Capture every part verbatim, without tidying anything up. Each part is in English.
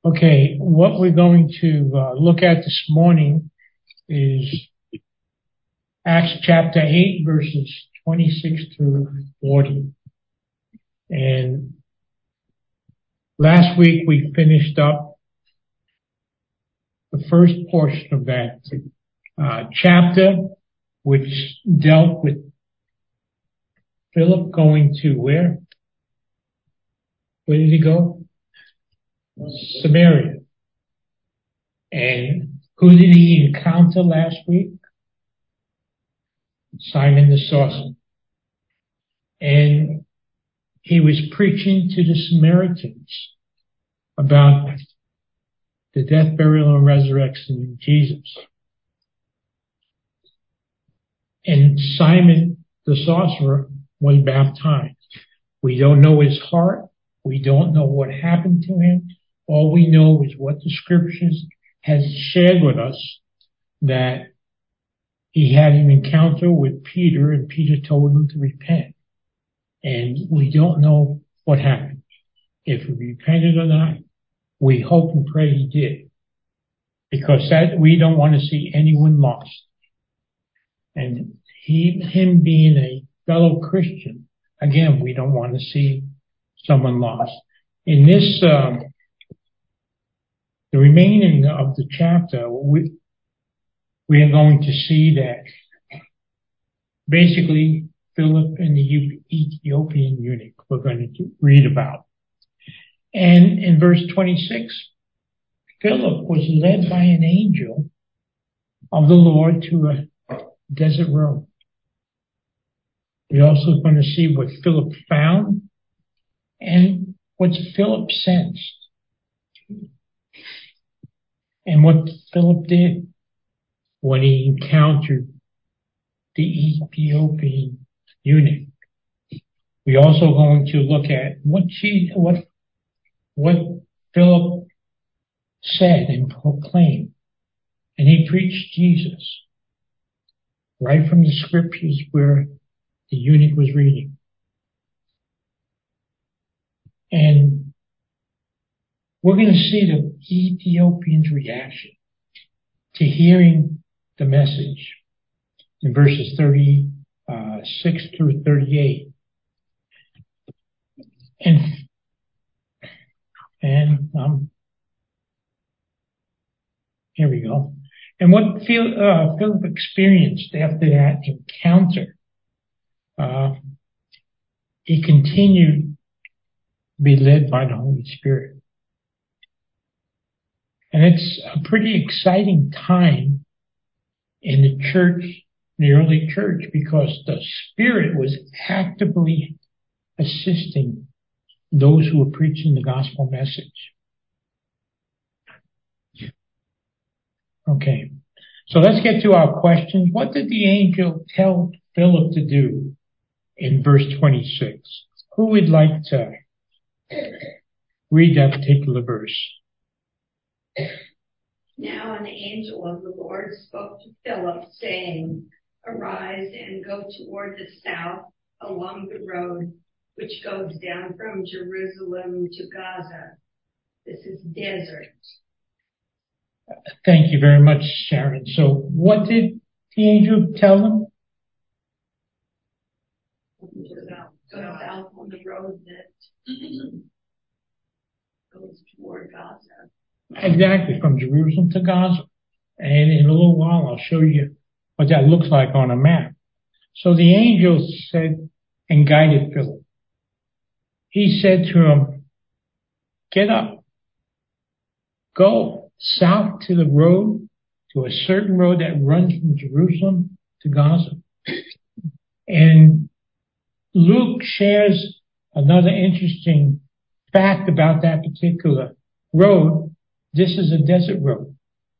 Okay, what we're going to uh, look at this morning is Acts chapter eight, verses twenty-six through forty. And last week we finished up the first portion of that uh, chapter, which dealt with Philip going to where? Where did he go? Samaria. And who did he encounter last week? Simon the sorcerer. And he was preaching to the Samaritans about the death, burial, and resurrection of Jesus. And Simon the sorcerer was baptized. We don't know his heart. We don't know what happened to him. All we know is what the scriptures has shared with us, that he had an encounter with Peter and Peter told him to repent. And we don't know what happened. If he repented or not, we hope and pray he did. Because that we don't want to see anyone lost. And he, him being a fellow Christian, again, we don't want to see someone lost. In this, uh, the remaining of the chapter, we, we are going to see that basically Philip and the Ethiopian eunuch we're going to read about. And in verse twenty-six, Philip was led by an angel of the Lord to a desert road. We're also going to see what Philip found and what Philip sensed. And what Philip did when he encountered the Ethiopian eunuch. We're also going to look at what she, what, what Philip said and proclaimed. And he preached Jesus right from the scriptures where the eunuch was reading. And we're going to see the Ethiopian's reaction to hearing the message in verses thirty-six through thirty-eight. And, and, um, here we go. And what Phil, uh, Philip experienced after that encounter, uh, he continued to be led by the Holy Spirit. And it's a pretty exciting time in the church, the early church, because the Spirit was actively assisting those who were preaching the gospel message. Okay, so let's get to our questions. What did the angel tell Philip to do in verse twenty-six? Who would like to read that particular verse? Now an angel of the Lord spoke to Philip, saying, Arise and go toward the south along the road which goes down from Jerusalem to Gaza. This is desert. Thank you very much, Sharon. So what did the angel tell him? Go south on the road that goes toward Gaza. Exactly, from Jerusalem to Gaza. And in a little while, I'll show you what that looks like on a map. So the angel said and guided Philip. He said to him, get up, go south to the road, to a certain road that runs from Jerusalem to Gaza. And Luke shares another interesting fact about that particular road. This is a desert road.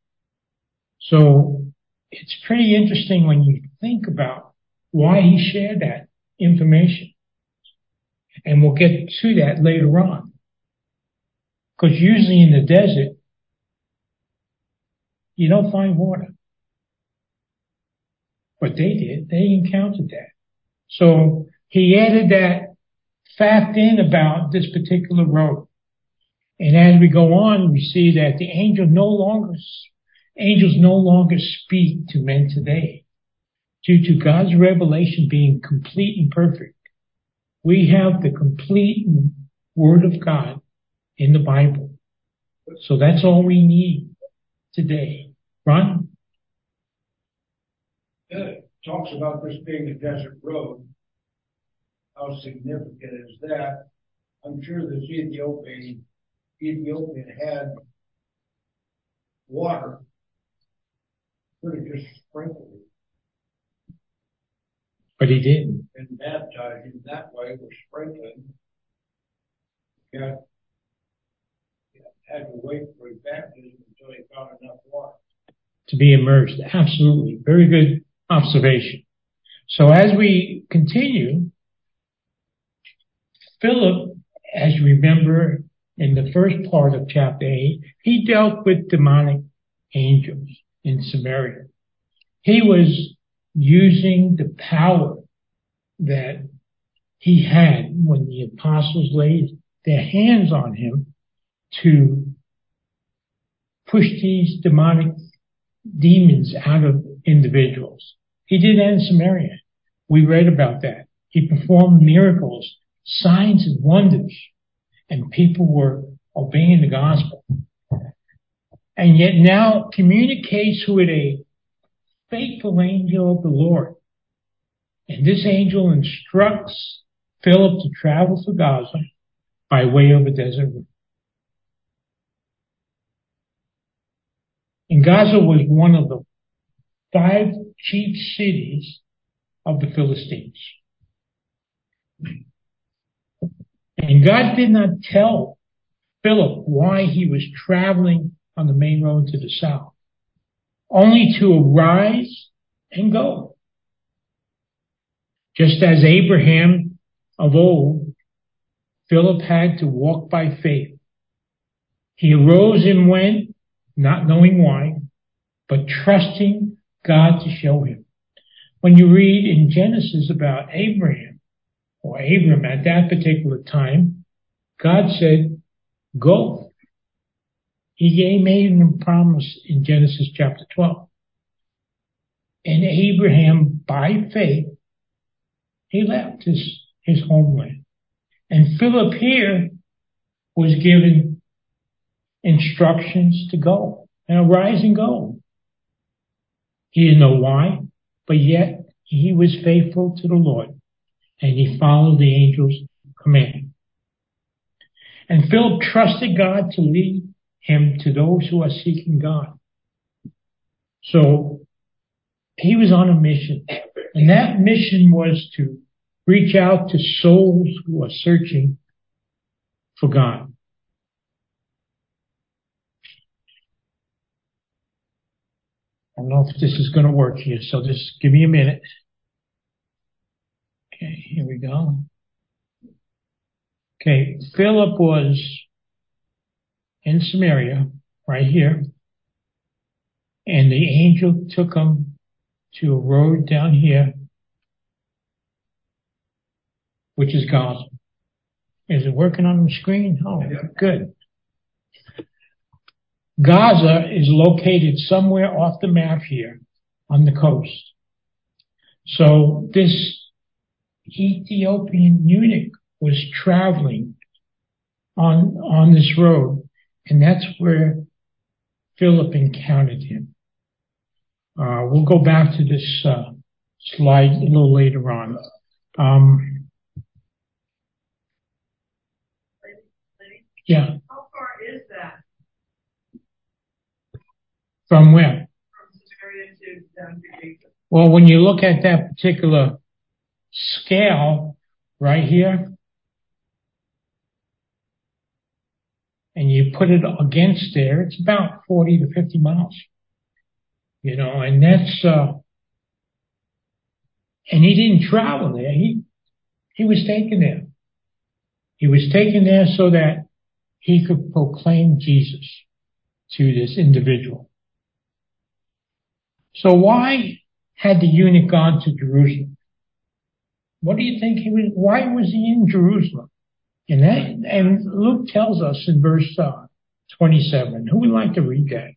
So it's pretty interesting when you think about why he shared that information. And we'll get to that later on. Because usually in the desert, you don't find water. But they did. They encountered that. So he added that fact in about this particular road. And as we go on, we see that the angel no longer, angels no longer speak to men today. Due to God's revelation being complete and perfect, we have the complete Word of God in the Bible. So that's all we need today. Ron? It talks about this being a desert road. How significant is that? I'm sure this Ethiopian, Ethiopian had water. Could have just sprinkled it. But he didn't. And baptized him that way with sprinkling. Yeah. Had to wait for his baptism until he found enough water to be immersed. Absolutely. Very good observation. So as we continue, Philip, as you remember in the first part of chapter eight, he dealt with demonic angels in Samaria. He was using the power that he had when the apostles laid their hands on him to push these demonic demons out of individuals. He did that in Samaria. We read about that. He performed miracles, signs and wonders, and people were obeying the gospel. And yet now communicates with a faithful angel of the Lord. And this angel instructs Philip to travel to Gaza by way of a desert route. And Gaza was one of the five chief cities of the Philistines. And God did not tell Philip why he was traveling on the main road to the south, only to arise and go. Just as Abraham of old, Philip had to walk by faith. He arose and went, not knowing why, but trusting God to show him. When you read in Genesis about Abraham, or Abram at that particular time, God said, go. He made him a promise in Genesis chapter twelve. And Abraham, by faith, he left his, his homeland. And Philip here was given instructions to go and arise and go. He didn't know why, but yet he was faithful to the Lord and he followed the angel's command. And Philip trusted God to lead him to those who are seeking God. So he was on a mission, and that mission was to reach out to souls who are searching for God. I don't know if this is going to work here, so just give me a minute. Okay, here we go. Okay, Philip was in Samaria, right here, and the angel took him to a road down here, which is Gaza. Is it working on the screen? Oh, good. Gaza is located somewhere off the map here on the coast. So this Ethiopian eunuch was traveling on, on this road, and that's where Philip encountered him. Uh, we'll go back to this uh, slide a little later on. Um, yeah. How far is that? From where? From Samaria to down to Jacob. Well, when you look at that particular scale right here, and you put it against there, it's about forty to fifty miles. You know, and that's, uh, and he didn't travel there. He, he was taken there. He was taken there so that he could proclaim Jesus to this individual. So why had the eunuch gone to Jerusalem? What do you think he was, why was he in Jerusalem? And that, and Luke tells us in verse uh, twenty-seven. Who would like to read that?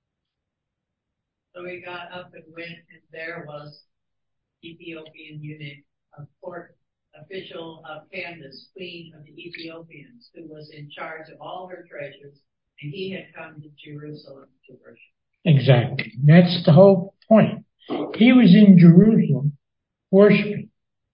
So he got up and went, and there was Ethiopian eunuch, a court official of Candace, queen of the Ethiopians, who was in charge of all her treasures, and he had come to Jerusalem to worship. Exactly. That's the whole point. He was in Jerusalem worshiping.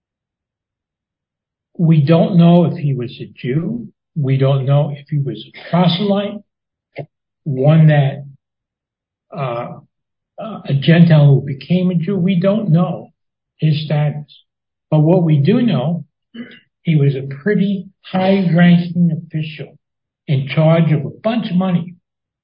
We don't know if he was a Jew. We don't know if he was a proselyte, one that, uh, uh, a Gentile who became a Jew. We don't know his status. But what we do know, he was a pretty high-ranking official in charge of a bunch of money.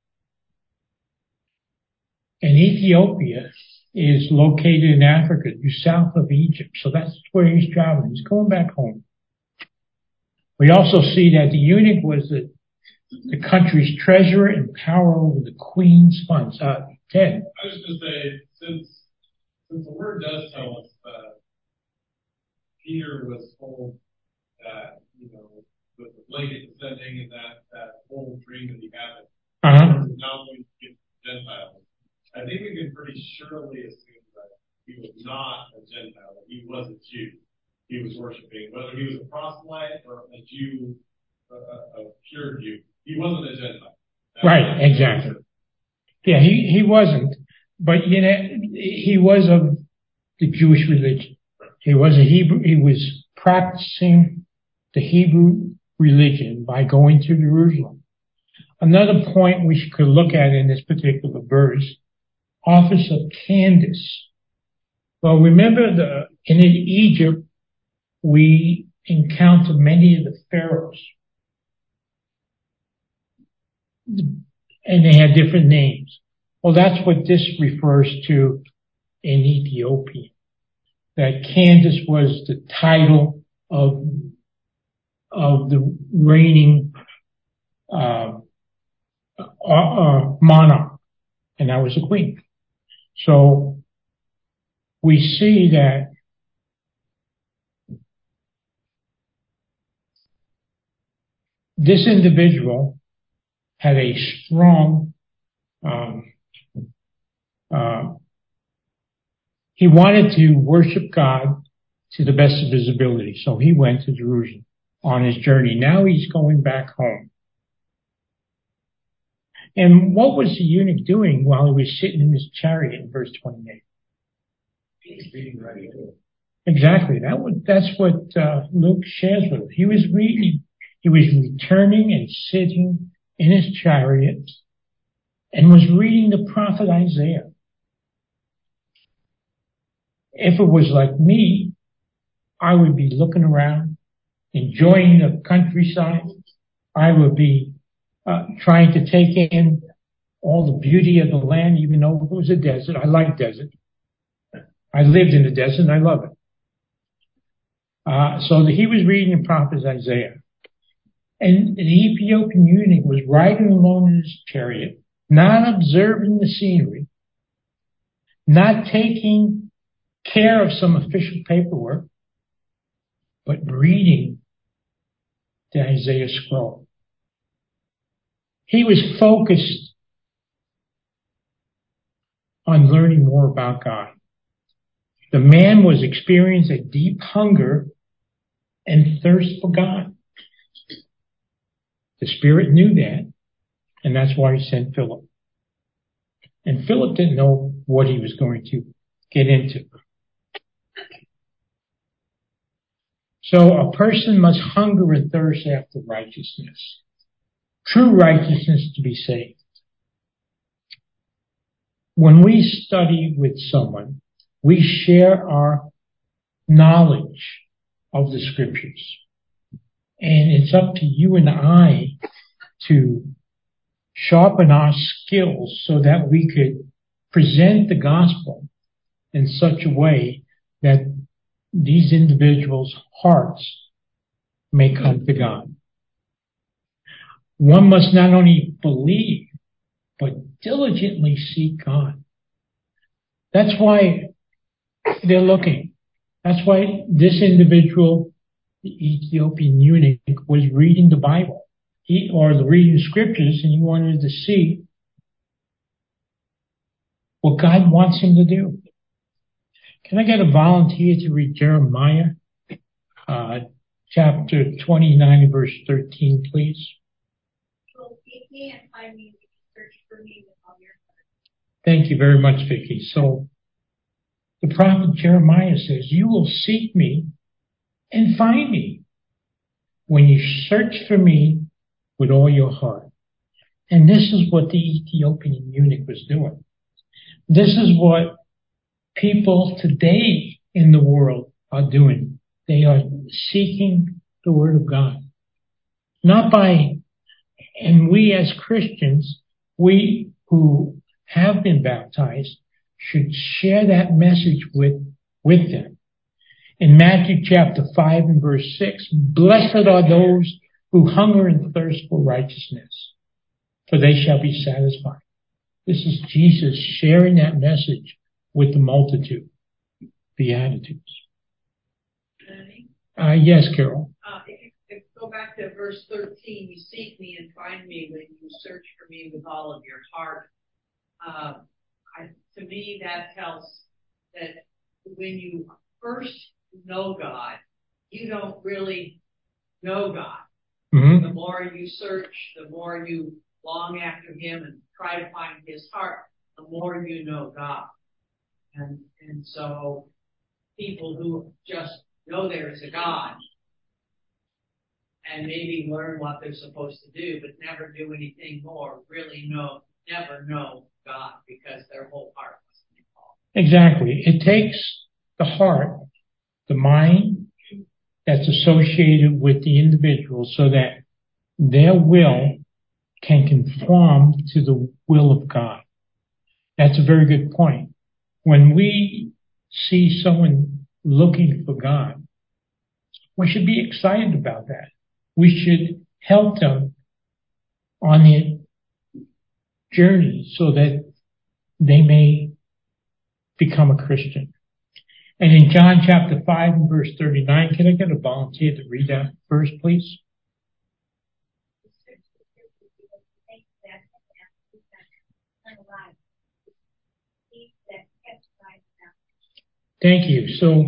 And Ethiopia is located in Africa, just south of Egypt. So that's where he's traveling. He's going back home. We also see that the eunuch was the, the country's treasurer and power over the queen's funds. Uh, Ted. I was going to say, since, since the word does tell us that Peter was told that, you know, with the blanket descending and that, that whole dream that he had, Uh-huh. now going to get Gentiles. I think we can pretty surely assume that he was not a Gentile, that he was a Jew. He was worshiping, whether he was a proselyte or a Jew, a, a, a pure Jew. He wasn't a Gentile. That Right, exactly. Yeah, he, he wasn't, but you know, he was of the Jewish religion. He was a Hebrew, he was practicing the Hebrew religion by going to Jerusalem. Another point we could look at in this particular verse, office of Candace. Well, remember the, in Egypt, we encounter many of the pharaohs. And they had different names. Well, that's what this refers to in Ethiopia. That Candace was the title of, of the reigning, uh, uh, uh, monarch. And that was the queen. So we see that this individual had a strong, um, uh, he wanted to worship God to the best of his ability. So he went to Jerusalem on his journey. Now he's going back home. And what was the eunuch doing while he was sitting in his chariot in verse twenty-eight? He's reading right here. Exactly. That would, that's what uh, Luke shares with us. He was reading. He was returning and sitting in his chariot and was reading the prophet Isaiah. If it was like me, I would be looking around, enjoying the countryside. I would be uh, trying to take in all the beauty of the land, even though it was a desert. I like desert. I lived in the desert and I love it. Uh, so he was reading the prophet Isaiah. And the Ethiopian eunuch was riding along in his chariot, not observing the scenery, not taking care of some official paperwork, but reading the Isaiah scroll. He was focused on learning more about God. The man was experiencing a deep hunger and thirst for God. The Spirit knew that, and that's why he sent Philip. And Philip didn't know what he was going to get into. So a person must hunger and thirst after righteousness. True righteousness to be saved. When we study with someone, we share our knowledge of the scriptures. And it's up to you and I to sharpen our skills so that we could present the gospel in such a way that these individuals' hearts may come to God. One must not only believe, but diligently seek God. That's why they're looking. That's why this individual the Ethiopian eunuch was reading the Bible, he, or reading scriptures, and he wanted to see what God wants him to do. Can I get a volunteer to read Jeremiah, uh, chapter twenty-nine, verse thirteen, please? So seek me and find me, search for me with all your heart. Thank you very much, Vicki. So the prophet Jeremiah says, you will seek me and find me when you search for me with all your heart. And this is what the Ethiopian eunuch was doing. This is what people today in the world are doing. They are seeking the Word of God. Not by, and we as Christians, we who have been baptized, should share that message with, with them. In Matthew chapter five and verse six, blessed are those who hunger and thirst for righteousness, for they shall be satisfied. This is Jesus sharing that message with the multitude. Beatitudes. Uh, yes, Carol. Uh, if you if go back to verse thirteen, you seek me and find me when you search for me with all of your heart. Uh, I, to me, that tells that when you first know God, you don't really know God. Mm-hmm. The more you search, the more you long after Him and try to find His heart, the more you know God. And and so people who just know there is a God and maybe learn what they're supposed to do, but never do anything more, really know, never know God because their whole heart wasn't involved. Exactly. It takes the heart, the mind that's associated with the individual so that their will can conform to the will of God. That's a very good point. When we see someone looking for God, we should be excited about that. We should help them on their journey so that they may become a Christian. And in John chapter five and verse thirty-nine, can I get a volunteer to read that verse, please? Thank you. So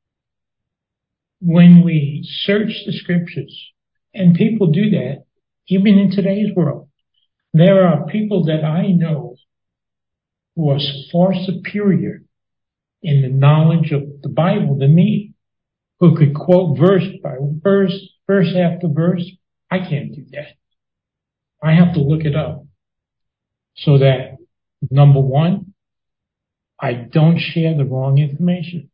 when we search the scriptures, and people do that, even in today's world, there are people that I know who are far superior in the knowledge of the Bible than me, who could quote verse by verse, verse after verse. I can't do that. I have to look it up so that, number one, I don't share the wrong information.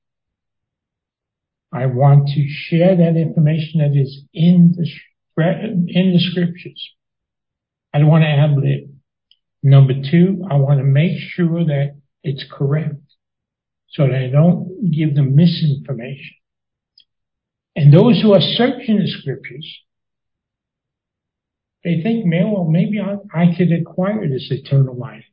I want to share that information that is in the, in the scriptures. I don't want to ad lib. Number two, I want to make sure that it's correct so that I don't give them misinformation. And those who are searching the scriptures, they think, well, maybe I, I could acquire this eternal life.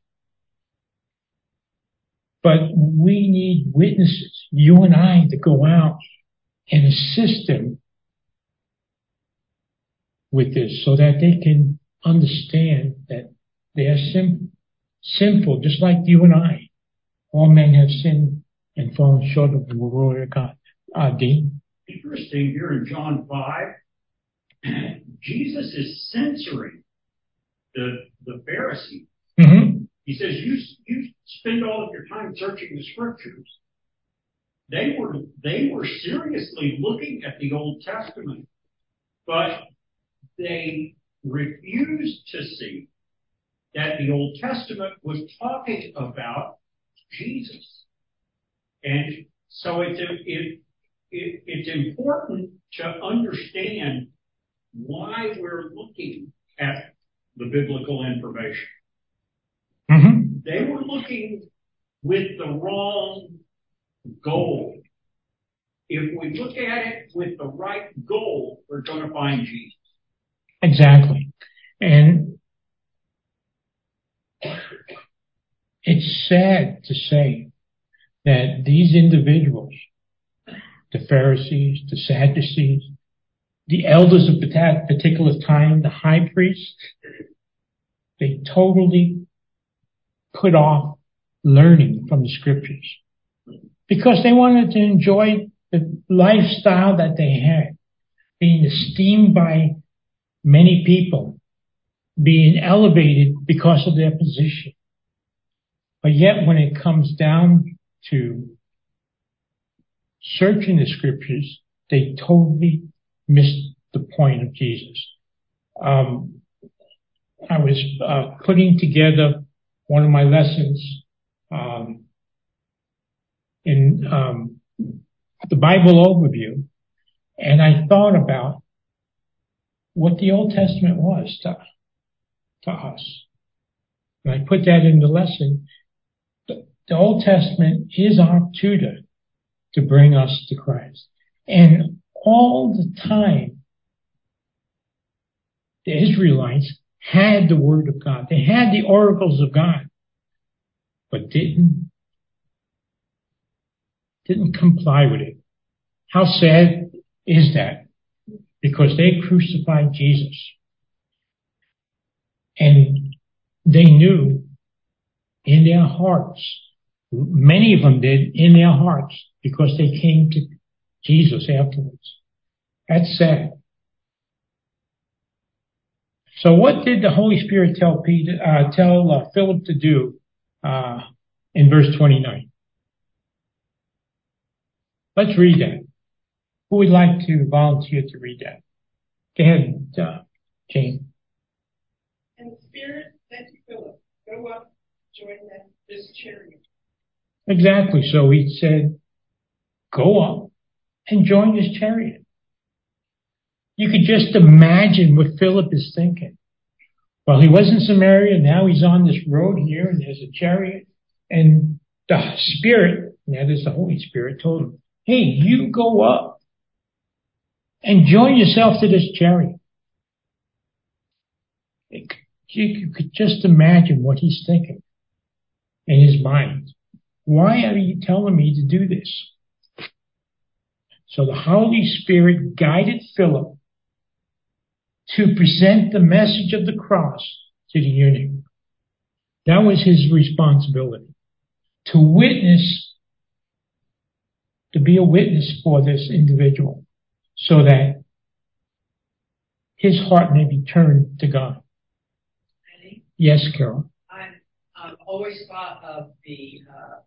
But we need witnesses, you and I, to go out and assist them with this so that they can understand that they are sim- sinful, just like you and I. All men have sinned and fallen short of the glory of God. Uh, Dean? Interesting, here in John five, Jesus is censoring the, the Pharisees. Mm-hmm. He says, you, you spend all of your time searching the scriptures. They were, they were seriously looking at the Old Testament, but they refused to see that the Old Testament was talking about Jesus. And so it's, it, it, it's important to understand why we're looking at the biblical information. Mm-hmm. They were looking with the wrong goal. If we look at it with the right goal, we're going to find Jesus. Exactly. And it's sad to say that these individuals, the Pharisees, the Sadducees, the elders of that particular time, the high priest, they totally put off learning from the scriptures because they wanted to enjoy the lifestyle that they had, being esteemed by many people, being elevated because of their position. But yet when it comes down to searching the scriptures, they totally missed the point of Jesus. Um, I was uh, putting together one of my lessons um, in um, the Bible overview, and I thought about what the Old Testament was to, to us. And I put that in the lesson. The, the Old Testament is our tutor to bring us to Christ. And all the time, the Israelites had the Word of God. They had the oracles of God, but didn't, didn't comply with it. How sad is that? Because they crucified Jesus. And they knew in their hearts, many of them did in their hearts, because they came to Jesus afterwards. That's sad. So what did the Holy Spirit tell Peter, uh, tell uh, Philip to do uh, in verse twenty-nine? Let's read that. Who would like to volunteer to read that? Go ahead, uh, Jane. And the Spirit said to Philip, go up, join them, this chariot. Exactly. So he said, go up and join this chariot. You could just imagine what Philip is thinking. Well, he was in Samaria, now he's on this road here, and there's a chariot, and the Spirit, that is the Holy Spirit, told him, hey, you go up and join yourself to this chariot. It, you could just imagine what he's thinking in his mind. Why are you telling me to do this? So the Holy Spirit guided Philip to present the message of the cross to the eunuch. That was his responsibility. To witness, to be a witness for this individual so that his heart may be turned to God. Eddie? Yes, Carol. I've, I've always thought of the uh,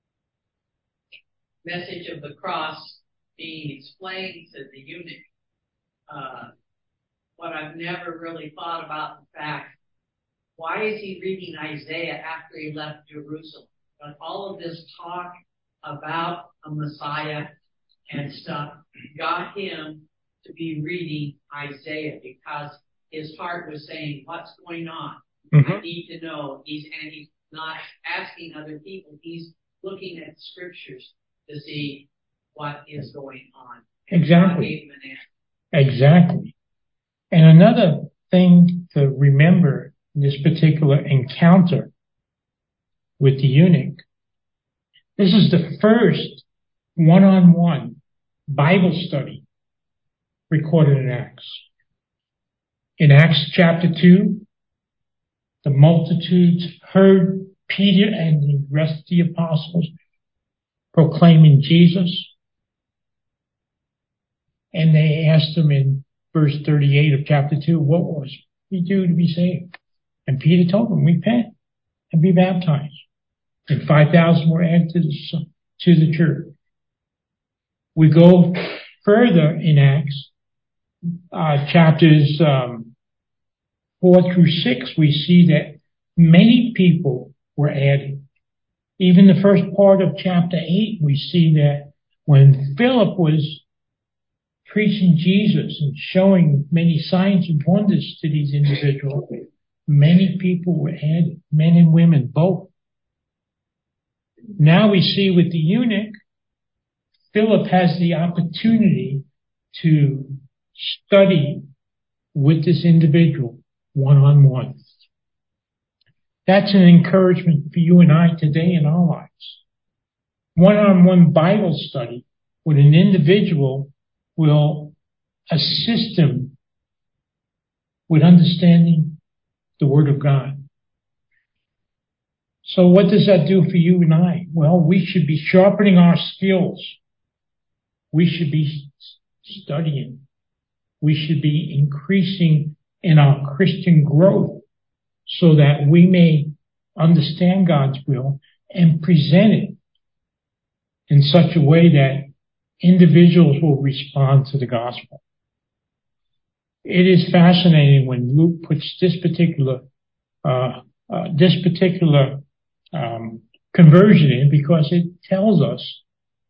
message of the cross being explained to the eunuch. Uh, what I've never really thought about the fact, why is he reading Isaiah after he left Jerusalem? But all of this talk about a Messiah and stuff got him to be reading Isaiah because his heart was saying, what's going on? Mm-hmm. I need to know. He's, and he's not asking other people. He's looking at scriptures to see what is going on. And exactly. Exactly. And another thing to remember in this particular encounter with the eunuch, this is the first one-on-one Bible study recorded in Acts. In Acts chapter two, the multitudes heard Peter and the rest of the apostles proclaiming Jesus. And they asked him in verse thirty-eight of chapter two, what was we do to be saved? And Peter told them, repent and be baptized. And five thousand were added to the, to the church. We go further in Acts, uh, chapters um, four through six, we see that many people were added. Even the first part of chapter eight, we see that when Philip was preaching Jesus and showing many signs and wonders to these individuals, many people were added, men and women both. Now we see with the eunuch, Philip has the opportunity to study with this individual one-on-one. That's an encouragement for you and I today in our lives. One-on-one Bible study with an individual will assist him with understanding the Word of God. So what does that do for you and I? Well, we should be sharpening our skills. We should be studying. We should be increasing in our Christian growth so that we may understand God's will and present it in such a way that individuals will respond to the gospel. It is fascinating when Luke puts this particular uh, uh, this particular um, conversion in, because it tells us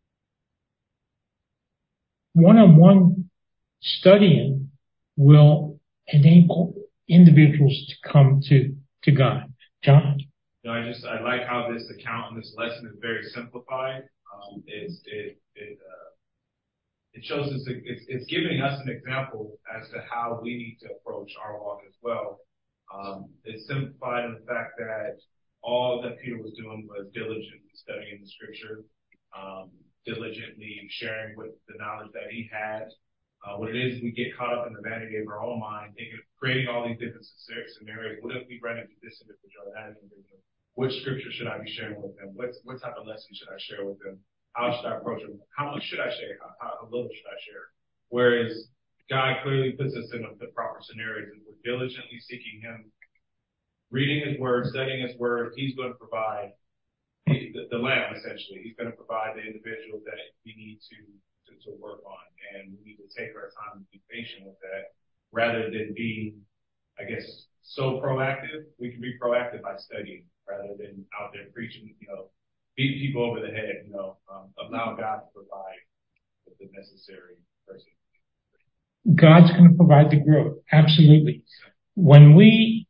one-on-one studying will enable individuals to come to to God. John? You know, I just I like how this account and this lesson is very simplified. Um, it's it it uh, it shows us it's it's giving us an example as to how we need to approach our walk as well. Um, it's simplified in the fact that all that Peter was doing was diligently studying the scripture, um, diligently sharing with the knowledge that he had. Uh, what it is, we get caught up in the vanity of our own mind, thinking, creating all these different scenarios. What if we run into this individual, that individual? Which scripture should I be sharing with them? What, what type of lesson should I share with them? How should I approach them? How much should I share? How, how little should I share? Whereas God clearly puts us in the proper scenarios, and we're diligently seeking Him, reading His Word, studying His Word. He's going to provide the, the, the lamb, essentially. He's going to provide the individual that we need to, to, to work on. And we need to take our time and be patient with that rather than being, I guess, so proactive. We can be proactive by studying rather than out there preaching, you know, beating people over the head, you know, um, allow God to provide the necessary person. God's going to provide the growth. Absolutely. When we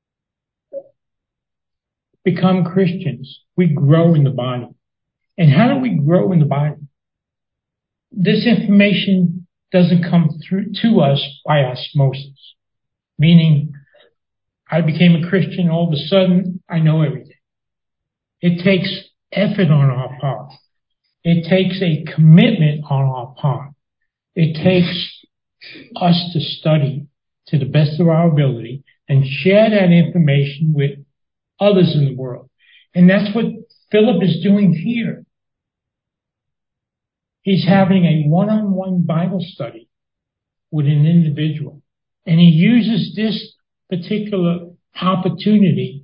become Christians, we grow in the body. And how do we grow in the body? This information doesn't come through to us by osmosis. Meaning, I became a Christian, all of a sudden, I know everything. It takes effort on our part. It takes a commitment on our part. It takes us to study to the best of our ability and share that information with others in the world. And that's what Philip is doing here. He's having a one-on-one Bible study with an individual. And he uses this particular opportunity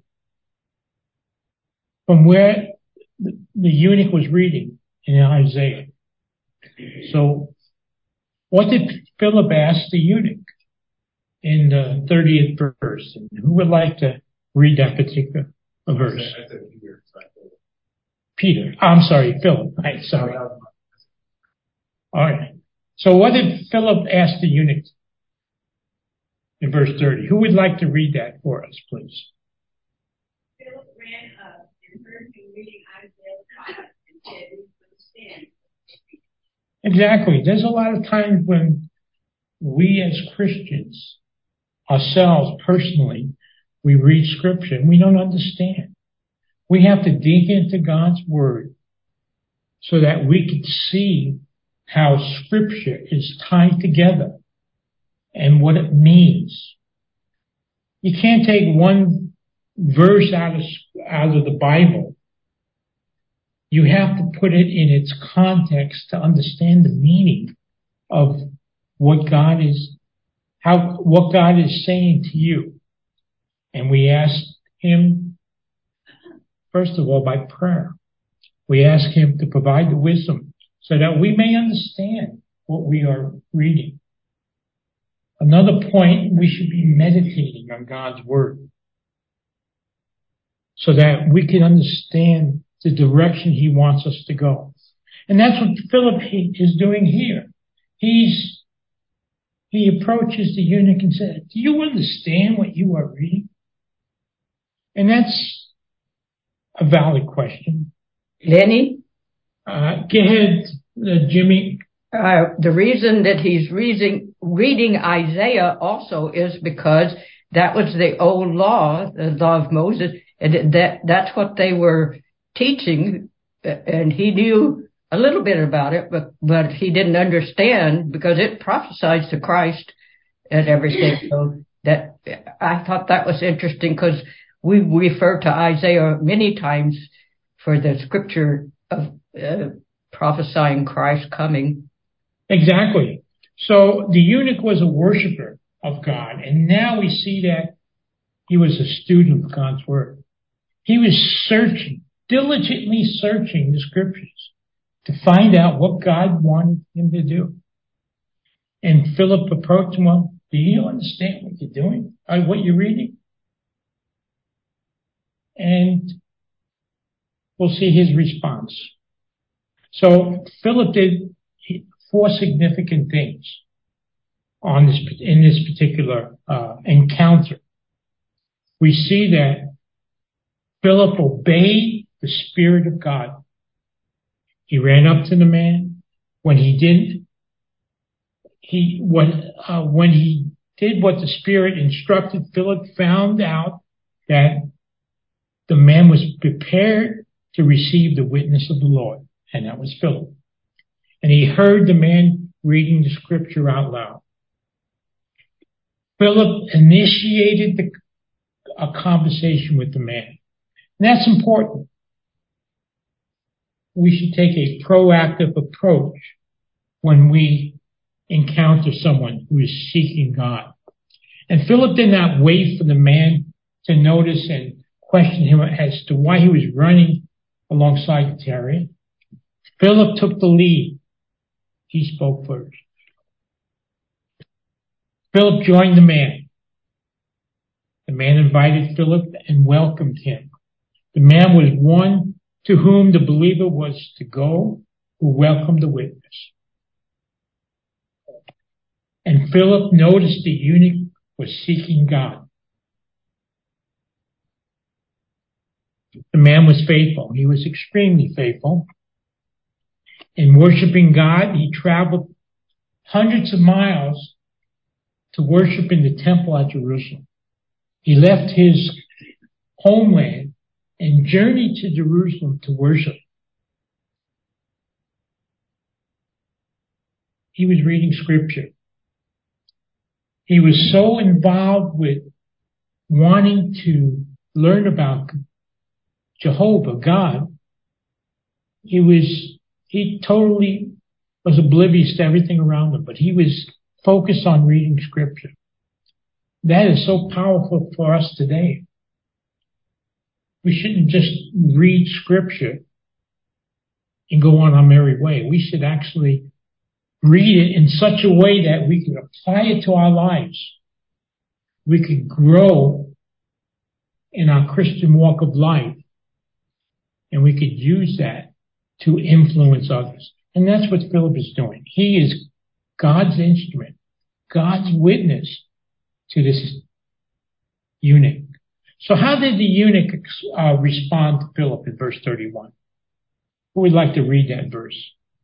from where the eunuch was reading in Isaiah. So, what did Philip ask the eunuch in the thirtieth verse? And who would like to read that particular verse? I said Peter. Peter. I'm sorry, Philip. Right, sorry. All right. So what did Philip ask the eunuch in verse thirty? Who would like to read that for us, please? Philip ran up and heard him reading Isaiah five and said, "We understand." Exactly. There's a lot of times when we as Christians, ourselves personally, we read scripture and we don't understand. We have to dig into God's word so that we can see how scripture is tied together and what it means. You can't take one verse out of, out of the Bible. You have to put it in its context to understand the meaning of what God is, how, what God is saying to you. And we ask Him, first of all, by prayer. We ask Him to provide the wisdom so that we may understand what we are reading. Another point, we should be meditating on God's Word so that we can understand the direction He wants us to go. And that's what Philip is doing here. He's, he approaches the eunuch and said, "Do you understand what you are reading?" And that's a valid question. Lenny? Uh, go ahead, uh, Jimmy. Uh, the reason that he's reading, reading Isaiah also is because that was the old law, the law of Moses, and that, that's what they were teaching, and he knew a little bit about it, but, but he didn't understand because it prophesies to Christ and everything. So that, I thought that was interesting because we refer to Isaiah many times for the scripture of uh, prophesying Christ coming. Exactly. So the eunuch was a worshiper of God, and now we see that he was a student of God's word. He was searching, diligently searching the scriptures to find out what God wanted him to do. And Philip approached him, well, do you understand what you're doing, or what you're reading? And we'll see his response. So Philip did four significant things on this, in this particular uh, encounter. We see that Philip obeyed the Spirit of God. He ran up to the man. When he didn't, he when uh, when he did what the Spirit instructed, Philip found out that the man was prepared to receive the witness of the Lord, and that was Philip. And he heard the man reading the scripture out loud. Philip initiated the, a conversation with the man. And that's important. We should take a proactive approach when we encounter someone who is seeking God. And Philip did not wait for the man to notice and question him as to why he was running alongside the chariot. Philip took the lead. He spoke first. Philip joined the man. The man invited Philip and welcomed him. The man was one to whom the believer was to go, who welcomed the witness. And Philip noticed the eunuch was seeking God. The man was faithful. He was extremely faithful. In worshiping God, he traveled hundreds of miles to worship in the temple at Jerusalem. He left his homeland and journeyed to Jerusalem to worship. He was reading scripture. He was so involved with wanting to learn about Jehovah, God, he was, he totally was oblivious to everything around him, but he was focused on reading scripture. That is so powerful for us today. We shouldn't just read scripture and go on our merry way. We should actually read it in such a way that we can apply it to our lives. We could grow in our Christian walk of life, and we could use that to influence others. And that's what Philip is doing. He is God's instrument, God's witness to this eunuch. So how did the eunuch uh, respond to Philip in verse thirty-one? Who would like to read that verse?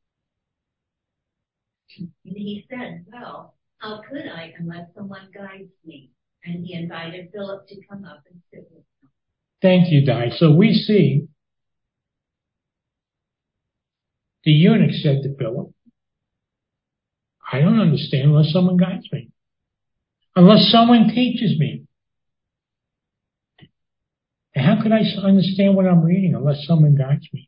And he said, well, how could I unless someone guides me? And he invited Philip to come up and sit with him. Thank you, Di. So we see the eunuch said to Philip, I don't understand unless someone guides me. Unless someone teaches me. And how could I understand what I'm reading unless someone guides me?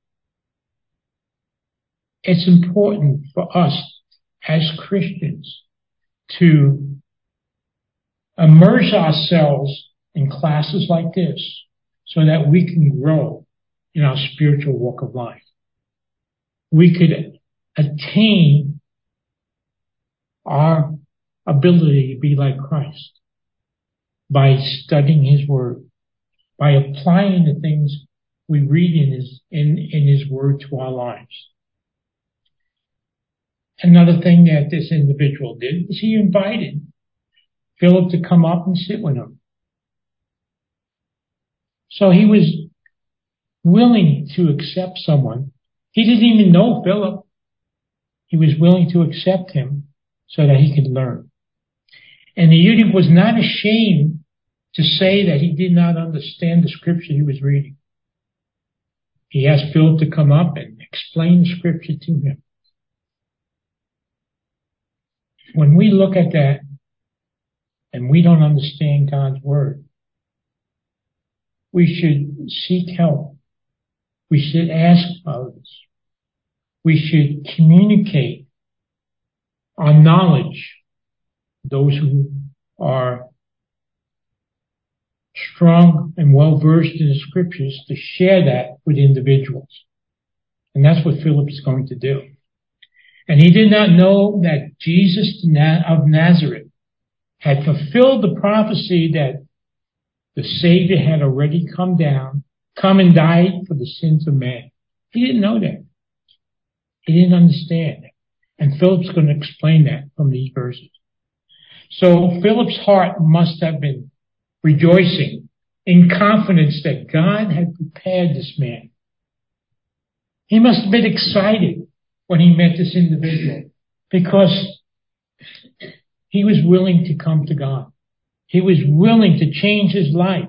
It's important for us as Christians to immerse ourselves in classes like this so that we can grow in our spiritual walk of life. We could attain our ability to be like Christ by studying His Word, by applying the things we read in His, in, in His Word to our lives. Another thing that this individual did is he invited Philip to come up and sit with him. So he was willing to accept someone. He didn't even know Philip. He was willing to accept him so that he could learn. And the eunuch was not ashamed to say that he did not understand the scripture he was reading. He asked Philip to come up and explain the scripture to him. When we look at that and we don't understand God's word, we should seek help. We should ask others. We should communicate our knowledge, those who are strong and well versed in the scriptures, to share that with individuals. And that's what Philip is going to do. And he did not know that Jesus of Nazareth had fulfilled the prophecy that the Savior had already come down, come and died for the sins of man. He didn't know that. He didn't understand. And Philip's going to explain that from these verses. So Philip's heart must have been rejoicing in confidence that God had prepared this man. He must have been excited when he met this individual because he was willing to come to God. He was willing to change his life.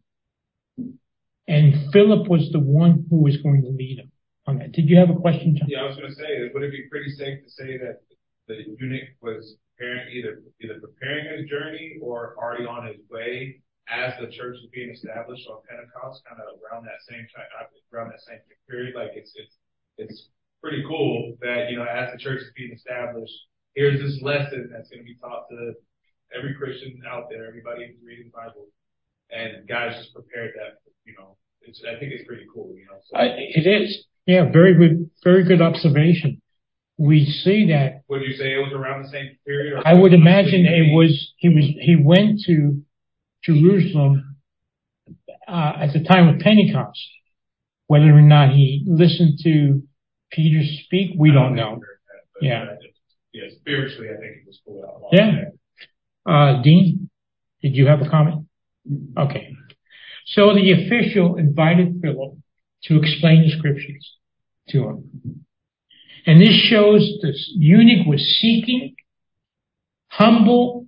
And Philip was the one who was going to lead him on that. Did you have a question, John? Yeah, I was going to say, would it be pretty safe to say that the eunuch was preparing, either either preparing his journey or already on his way as the church was being established on Pentecost, kind of around that same time, around that same period? Like it's it's it's pretty cool that, you know, as the church is being established, here's this lesson that's going to be taught to every Christian out there, everybody who's reading the Bible, and God's just prepared that. You know, it's, I think it's pretty cool. You know, so. I, it is. Yeah, very good, very good observation. We see that. Would you say it was around the same period? Or I would imagine it was. He was. He went to Jerusalem uh, at the time of Pentecost. Whether or not he listened to Peter speak, we don't know. That, yeah. Uh, yeah. Spiritually, I think it was cool. Yeah. Uh, Dean, did you have a comment? Okay. So the official invited Philip to explain the scriptures to him. And this shows the eunuch was seeking, humble,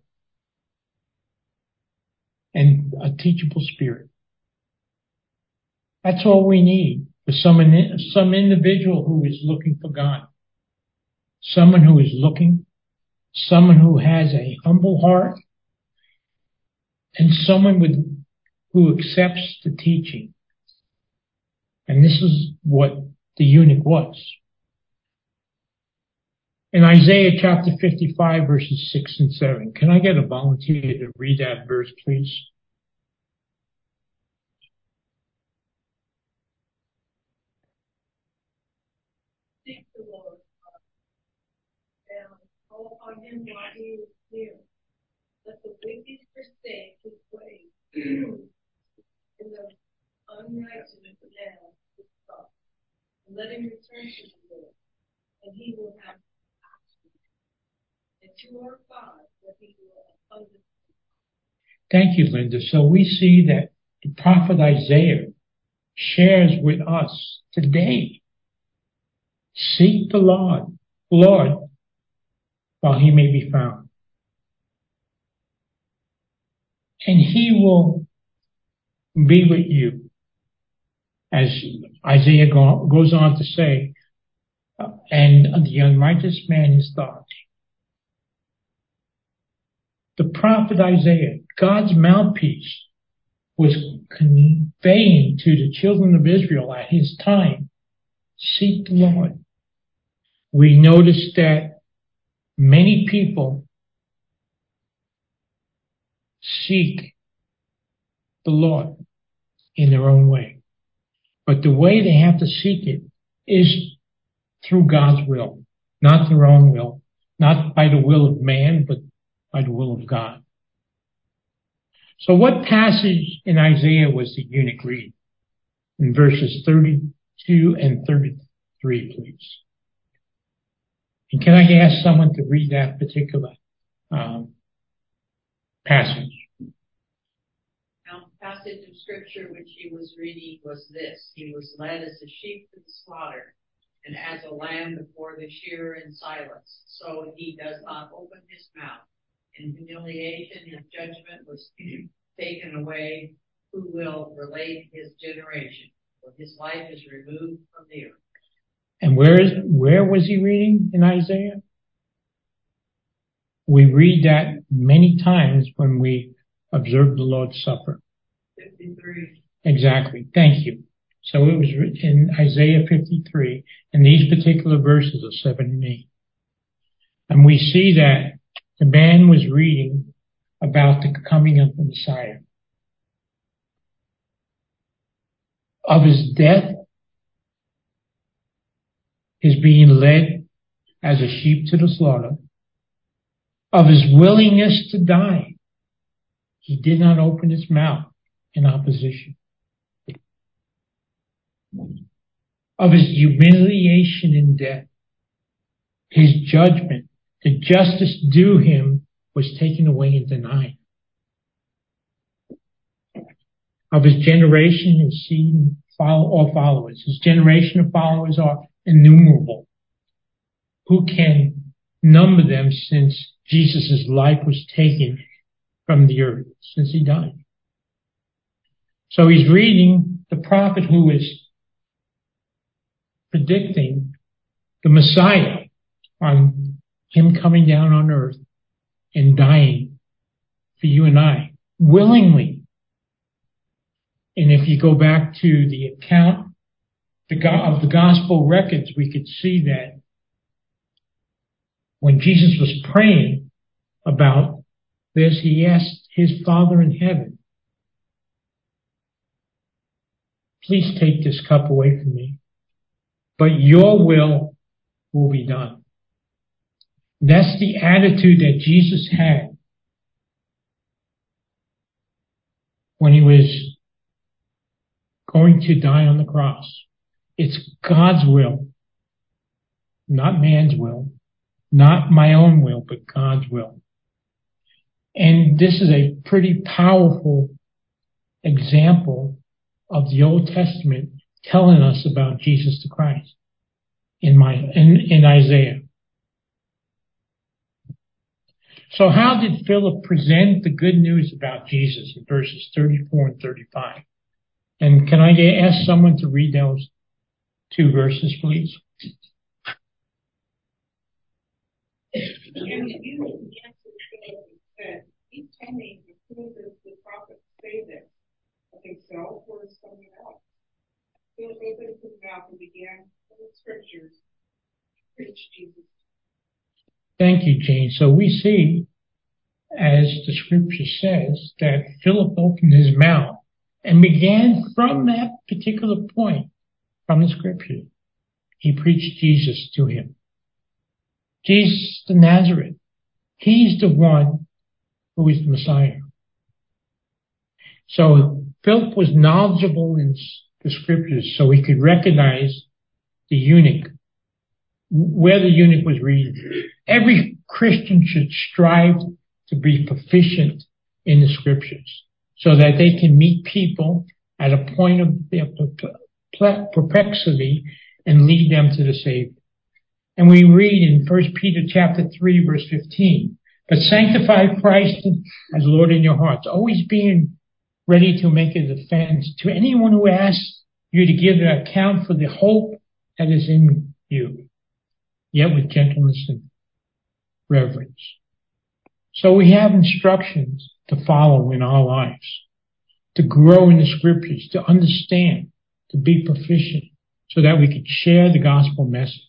and a teachable spirit. That's all we need for some, some individual who is looking for God. Someone who is looking, someone who has a humble heart, and someone with who accepts the teaching. And this is what the eunuch was. In Isaiah chapter fifty-five, verses six and seven, can I get a volunteer to read that verse, please? Seek the Lord, and call upon him while he is near. Let the wicked forsake his way, and the unrighteous man his thoughts. And let him return to the Lord, and he will have compassion. And to our God, that he will abundantly. Thank you, Linda. So we see that the prophet Isaiah shares with us today. Seek the Lord, Lord, while he may be found. And he will be with you. As Isaiah go, goes on to say, uh, and the unrighteous man his thoughts. The prophet Isaiah, God's mouthpiece, was conveying to the children of Israel at his time, seek the Lord. We notice that many people seek the Lord in their own way. But the way they have to seek it is through God's will, not their own will, not by the will of man, but by the will of God. So what passage in Isaiah was the eunuch read? In verses thirty-two and thirty-three, please. And can I ask someone to read that particular um, passage? Now, the passage of scripture which he was reading was this: he was led as a sheep to the slaughter, and as a lamb before the shearer in silence, so he does not open his mouth. In humiliation, his judgment was taken away. Who will relate his generation? For his life is removed from the earth. And where is, where was he reading in Isaiah? We read that many times when we observe the Lord's Supper. fifty-three. Exactly. Thank you. So it was in Isaiah fifty-three, and these particular verses are seven and eight. And we see that the man was reading about the coming of the Messiah, of his death, his being led as a sheep to the slaughter, of his willingness to die. He did not open his mouth in opposition. Of his humiliation in death, his judgment, the justice due him was taken away and denied. Of his generation, his seed, and follow, or followers. His generation of followers are innumerable. Who can number them since Jesus' life was taken from the earth, since he died? So he's reading the prophet who is predicting the Messiah on him coming down on earth and dying for you and I, willingly. And if you go back to the account of the gospel records, we could see that when Jesus was praying about this, he asked his Father in heaven, please take this cup away from me, but your will will be done. That's the attitude that Jesus had when he was going to die on the cross. It's God's will, not man's will, not my own will, but God's will. And this is a pretty powerful example of the Old Testament telling us about Jesus the Christ in my in, in Isaiah. So how did Philip present the good news about Jesus in verses thirty-four and thirty-five? And can I ask someone to read those two verses, please? And you answered Philip and said, "Please tell me, who does the prophet say this? Of himself or of someone else?" Philip opened his mouth and began from the scriptures to preach Jesus. Thank you, Jane. So we see, as the scripture says, that Philip opened his mouth and began from that particular point, from the scripture. He preached Jesus to him. Jesus the Nazareth. He's the one who is the Messiah. So Philip was knowledgeable in the scriptures, so he could recognize the eunuch, where the eunuch was reading. Every Christian should strive to be proficient in the scriptures so that they can meet people at a point of their perplexity and lead them to the Savior. And we read in First Peter chapter three, verse fifteen, but sanctify Christ as Lord in your hearts, always being ready to make a defense to anyone who asks you to give an account for the hope that is in you, yet with gentleness and reverence. So we have instructions to follow in our lives, to grow in the scriptures, to understand, to be proficient, so that we could share the gospel message.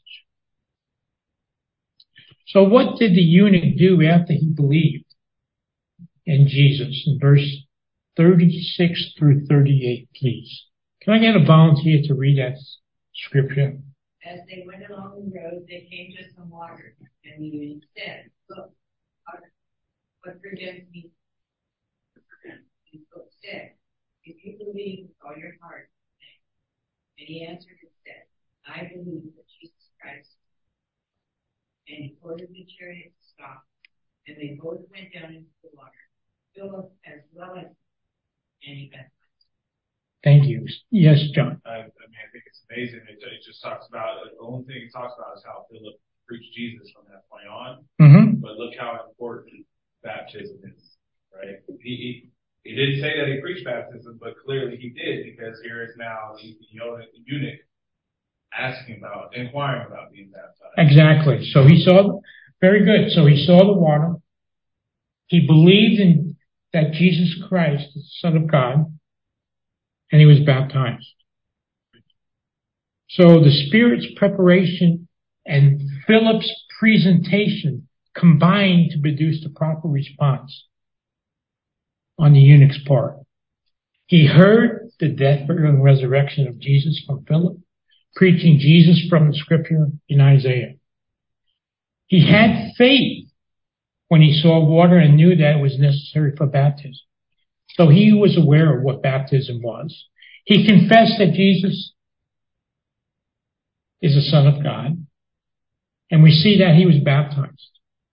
So what did the eunuch do after he believed in Jesus? In verse thirty-six through thirty-eight, please. Can I get a volunteer to read that scripture? As they went along the road, they came to some water, and the eunuch said, "Look, water, what prevents me?" And Philip said, "If you believe with all your heart." And he answered and said, "I believe that Jesus Christ." And he ordered the chariot to stop, and they both went down into the water, Philip as well as, and he baptized. Thank you. Yes, John. I, I mean, I think it's amazing. It, it just talks about, the only thing it talks about is how Philip preached Jesus from that point on. Mm-hmm. But look how important baptism is, right? He, he, he didn't say that he preached baptism, but clearly he did, because here is now the, the eunuch asking about, inquiring about being baptized. Exactly. So he saw, very good. So he saw the water. He believed in that Jesus Christ is the Son of God, and he was baptized. So the Spirit's preparation and Philip's presentation combined to produce the proper response on the eunuch's part. He heard the death, burial, and resurrection of Jesus from Philip, preaching Jesus from the scripture in Isaiah. He had faith when he saw water and knew that it was necessary for baptism. So he was aware of what baptism was. He confessed that Jesus is the Son of God. And we see that he was baptized.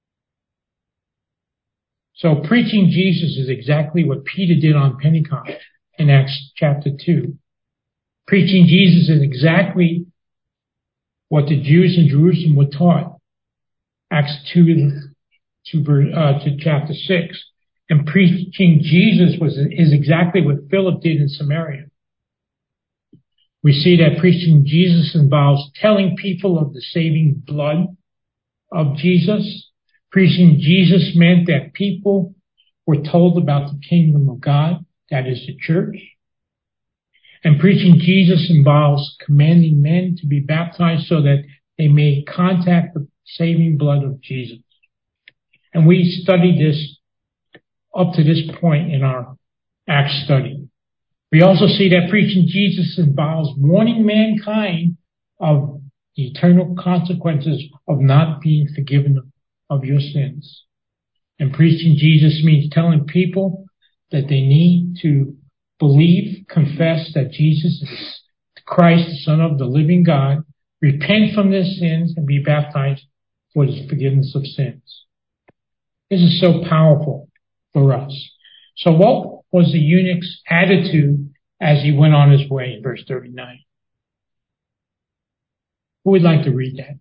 So preaching Jesus is exactly what Peter did on Pentecost in Acts chapter two. Preaching Jesus is exactly what the Jews in Jerusalem were taught. Acts two to, uh, to chapter six. And preaching Jesus was is exactly what Philip did in Samaria. We see that preaching Jesus involves telling people of the saving blood of Jesus. Preaching Jesus meant that people were told about the kingdom of God, that is the church. And preaching Jesus involves commanding men to be baptized so that they may contact the saving blood of Jesus. And we studied this up to this point in our Acts study. We also see that preaching Jesus involves warning mankind of the eternal consequences of not being forgiven of your sins. And preaching Jesus means telling people that they need to believe, confess that Jesus is Christ, the Son of the living God, repent from their sins, and be baptized for the forgiveness of sins. This is so powerful for us. So what was the eunuch's attitude as he went on his way in verse thirty-nine? Who would like to read that?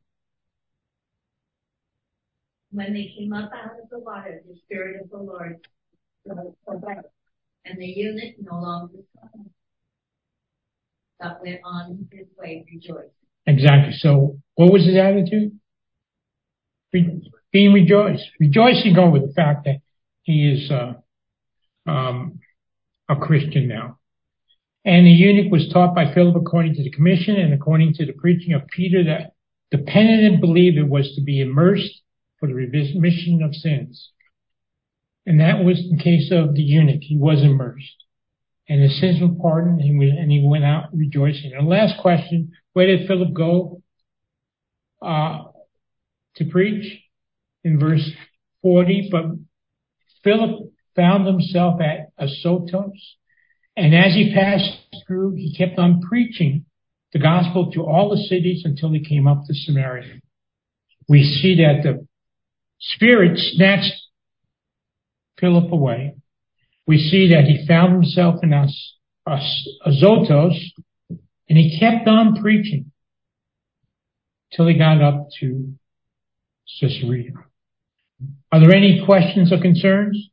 When they came up out of the water, the Spirit of the Lord fell, and the eunuch no longer saw him, but went on his way rejoicing. Exactly. So what was his attitude? Re- being rejoiced. Rejoicing over the fact that he is uh, um, a Christian now. And the eunuch was taught by Philip according to the commission and according to the preaching of Peter that the penitent believer was to be immersed for the remission of sins. And that was the case of the eunuch. He was immersed. And his sins were pardoned, and he, and he went out rejoicing. And the last question, where did Philip go uh, to preach? In verse forty, but Philip found himself at Azotus, and as he passed through, he kept on preaching the gospel to all the cities until he came up to Samaria. We see that the Spirit snatched Philip away. We see that he found himself in Azotus, and he kept on preaching till he got up to Caesarea. Are there any questions or concerns?